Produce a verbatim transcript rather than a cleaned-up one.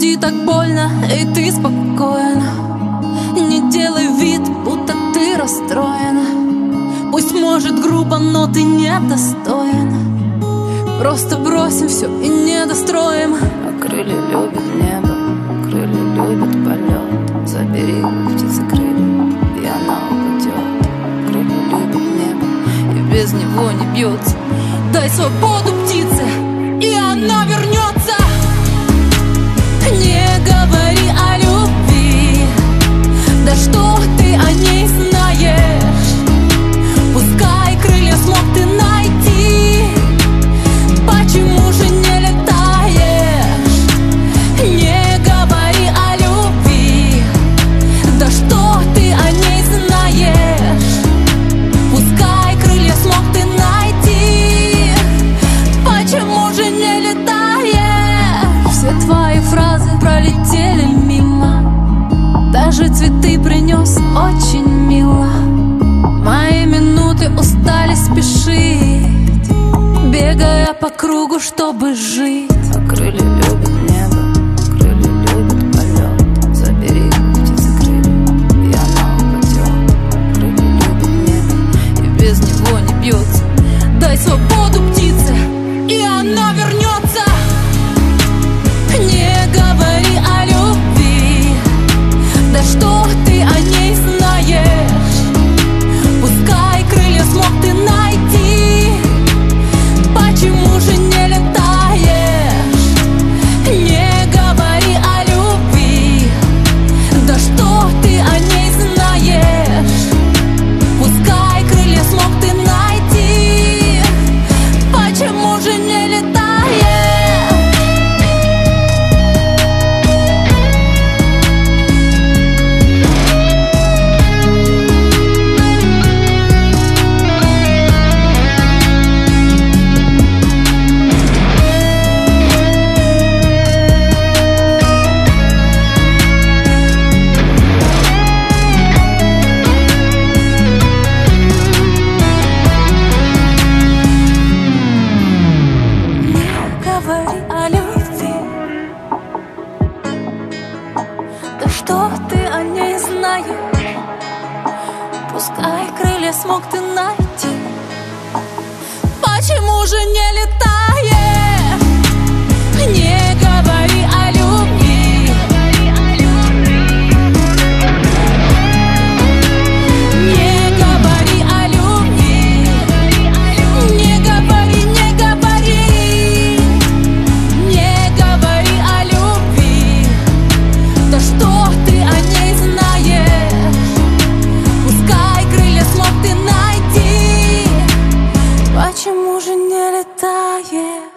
груди так больно, и ты спокойна. Не делай вид, будто ты расстроена. Пусть может грубо, но ты недостойна. Просто бросим все и не достроим. А крылья любят небо, крылья любят полет. Забери птицы крылья, и она упадет. Крылья любят небо, и без него не бьется. Дай свободу птице, и она вернется. Не говори о любви, да что ты о ней знаешь? Пускай крылья смог ты найти, почему же не летаешь? Не говори о любви, да что ты о ней знаешь? Пускай крылья смог ты найти, почему же не летаешь? Все твои фразы пролетели мимо, даже цветы принес очень мило. Мои минуты устали спешить, бегая по кругу, чтобы жить. а крылья любят небо, крылья любят полет. Забери птицы крылья, и она упадет. Крылья любят небо, и без него не бьется. Дай свободу птице, и она вернется. Не говори о любви, да что ты о ней знаешь? Пускай крылья смог ты найти, почему же не летаешь? Не говори о любви, да что ты о ней знаешь? Пускай крылья смог ты найти, почему же не летаешь? Говори о любви, да что ты о ней знаешь? Пускай крылья смог ты найти, почему же не летаешь? Не говори о любви, не говори о любви, не говори, не говори. Не говори о любви, да что ты о ней знаешь? Пускай крылья смог ты найти, почему же не летаешь?